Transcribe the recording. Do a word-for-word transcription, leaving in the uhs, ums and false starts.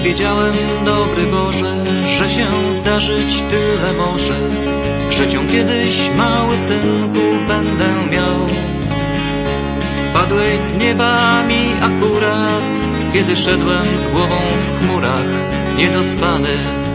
Wiedziałem, dobry Boże, że się zdarzyć tyle może, że cię kiedyś, mały synku, będę miał. Spadłeś z nieba mi akurat, kiedy szedłem z głową w chmurach, niedospany.